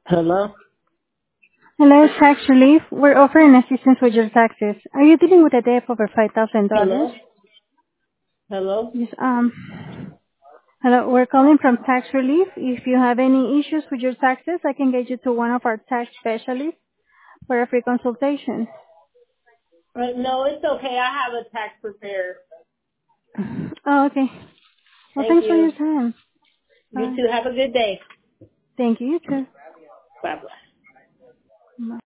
Hello? Hello, Tax Relief. We're offering assistance with your taxes. Are you dealing with a debt over $5,000? Hello? Hello? Yes, hello, we're calling from Tax Relief. If you have any issues with your taxes, I can get you to one of our tax specialists for a free consultation. No, it's okay. I have a tax preparer. Oh, okay. Well, Thank thanks for you. your time. You too. Have a good day. Thank you, you too. Bye-bye. Bye.